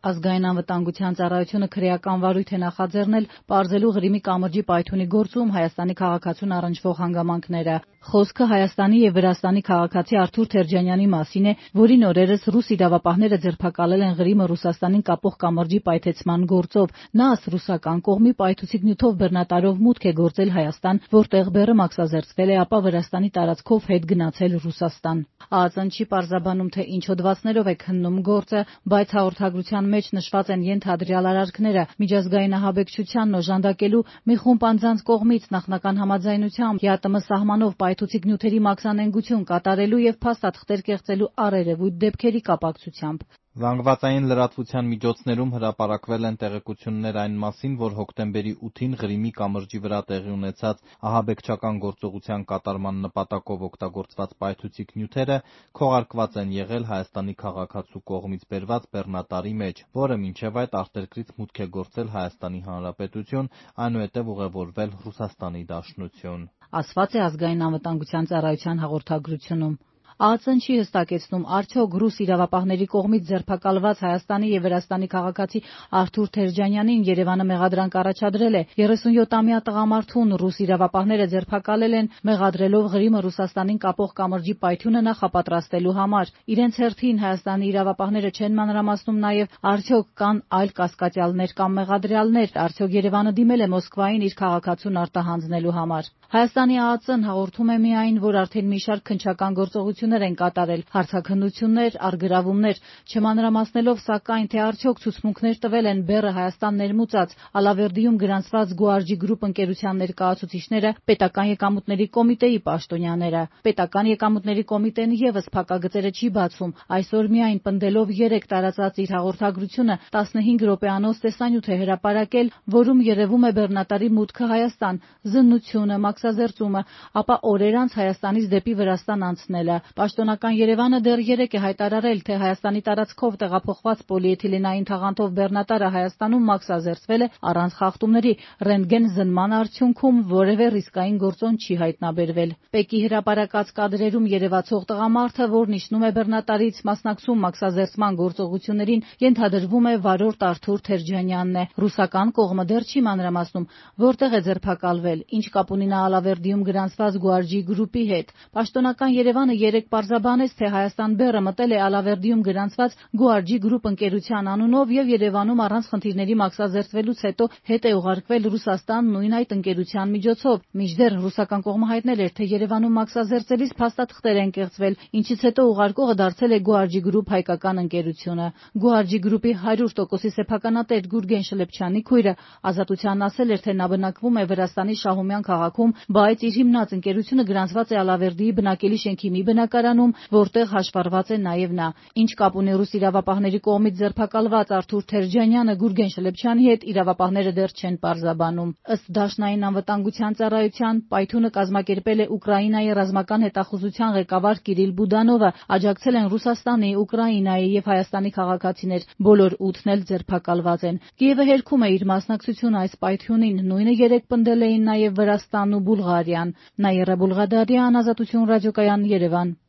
Ազգային անվտանգության ծառայությունը քրեական վարույթ է նախաձեռնել պարզելու Ղրիմի կամրջի պայթյունի գործում Հայաստանի քաղաքացուն առնչվող հանգամանքները։ Խոսքը Հայաստանի և Վրաստանի քաղաքացի Արթուր Թերջանյանի մասին է, որին օրերս ռուս իրավապահները ձերբակալել են Ղրիմը Ռուսաստանին կապող կամրջի պայթեցման գործով։ Նա ըստ ռուսական կողմի պայթուցիկ նյութով բեռնատարով մուտք է գործել Հայաստան, որտեղ բեռը մաքսազերծվել է, ապա Վրաստանի տարածքով հետ գնացել Ռուսաստան։ ԱԱԾ-ն չի պարզաբանում, թե ինչ հոդվածներով է քննում գործը, բայց հաղորդագրության մեջ նշված են ենթադրյալ արարքները՝ միջազգային ահաբեկչությանն օժանդակելու մի խումբ անձանց կողմից նախնական համաձայնությամբ ԵԱՏՄ սահմանով պայթուցիկ նյութերի մաքսանենգություն կատարելու և փաստաթղթեր կեղծելու առերևույթ դեպքերի կապակցությամբ։ Զանգվածային լրատվության միջոցներում հրապարակվել են տեղեկություններ այն մասին, որ հոկտեմբերի 8-ին Ղրիմի կամրջի վրա տեղի ունեցած ահաբեկչական գործողության կատարման նպատակով օգտագործված պայթուցիկ նյութերը քողարկված են եղել Հայաստանի քաղաքացու կողմից բերված բեռնատարի մեջ, որը մինչև այդ արտերկրից մուտք է գործել Հայաստանի Հանրապետություն, այնուհետև ուղևորվել Ռուսաստանի Դաշնություն։ Ասված է Ազգային անվտանգության ծառայության հաղորդագրությունում։ ԱԱԾ-ն չի հստակեցնում, արդյոք ռուս իրավապահների կողմից ձերբակալված Հայաստանի և Վրաստանի քաղաքացի Արթուր Թերջանյանին Երևանը մեղադրանք առաջադրել է։ 37-ամյա տղամարդուն ռուս իրավապահները ձերբակալել են մեղադրելով Ղրիմը Ռուսաստանին կապող կամրջի պայթյունը նախապատրաստելու համար։ Իրենց հերթին Հայաստանի իրավապահները չեն մանրամասնում նաև, արդյոք կան այլ կասկածյալներ կամ մեղադրյալներ, արդյոք Երևանը դիմել է Մոսկվային իր քաղաքացուն արտահանձնելու համար։ Հայաստանի ԱԱԾ-ն հաղորդում է միայն, որ արդեն մի շարք քննչական գործողություններ են կատարել, հարցաքննություններ, առգրավումներ, չմանրամասնելով սակայն, թե արդյոք ցուցմունքներ տվել են բեռը Հայաստան ներմուծած Ալավերդիում գրանցված Գուարջի գրուպ ընկերության ներկայացուցիչները, Պետական եկամուտների կոմիտեի պաշտոնյաները։ Պետական եկամուտների կոմիտեն ևս փակագծերը չի բացում, այսօր միայն պնդելով 3 տարածած իր հաղորդագրությունը 15 րոպեանոց տեսանյութ է հրապարակել, որում երևում է բեռնատարի մուտքը Հայաստան, զննությունը, մաքսազերծումը, ապա օրեր անց Հայաստանից դեպի Վրաստան անցնելը։ Պաշտոնական Երևանը դեռ 3 է հայտարարել, թե Հայաստանի տարածքով տեղափոխված պոլիէթիլենային թաղանթով բեռնատարը Հայաստանում մաքսազերծվել է առանց խախտումների, ռենտգեն զննման արդյունքում որևէ ռիսկային գործոն չի հայտնաբերվել։ ՊԵԿ-ի հրապարակած կադրերում երևացող տղամարդը, որն իջնում է բեռնատարից, մասնակցում մաքսազերծման գործողություններին, ենթադրվում է վարորդ Արթուր Թերջանյանն է։ Ռուսական կողմը դեռ չի մանրամասնում, որտեղ է ձերբակալվել, ինչ կապ ունի նա Ալավերդիում գրանցված Գուարջի գրուպի հետ։ Պաշտոնական Երևանը 3 պարզաբանեց, թե Հայաստան բեռը մտել է Ալավերդիում գրանցված Գուարջի գրուպ ընկերության անունով և Երևանում առանց խնդիրների մաքսազերծվելուց հետո հետ է ուղարկվել Ռուսաստան նույն այդ ընկերության միջոցով։ Մինչդեռ ռուսական կողմը հայտնել էր, թե Երևանում մաքսազերծելիս փաստաթղթեր են կեղծվել, ինչից հետո ուղարկողը դարձել է Գուարջի գրուպ հայկական ընկերությունը։ Գուարջի գրուպի 100%-ի սեփականատեր Գուրգեն Շլեփչյանի քույրը Ազատությանն ասել էր, թե նա բնակվում է Վրաստանի Շահումյան քաղաքում, բայց իր հիմնած ընկերությունը գրանցված է Ալավերդիի բնակելի շենքի մի բնակարանում, որտեղ հաշվառված է նաև նա։ Ինչ կապ ունի ռուս իրավապահների կողմից ձերբակալված Արթուր Թերջանյանը Գուրգեն Շլեփչյանի հետ, իրավապահները դեռ չեն պարզաբանում։ Ըստ Դաշնային անվտանգության ծառայության, պայթյունը կազմակերպել է Ուկրաինայի ռազմական հետախուզության ղեկավար Կիրիլ Բուդանովը, աջակցել են Ռուսաստանի, Ուկրաինայի և Հայաստանի քաղաքացիներ, բոլոր 8-ն էլ ձերբակալված են։ Կիևը հերքում է իր մասնակցությունը այս պայթյունին, նույնը 3 պնդել էին նաև Վրաստանն ու Բուլղարիան։ Նաիրա Բուլղադարյան, Ազատություն ռադիոկայան, Երևան։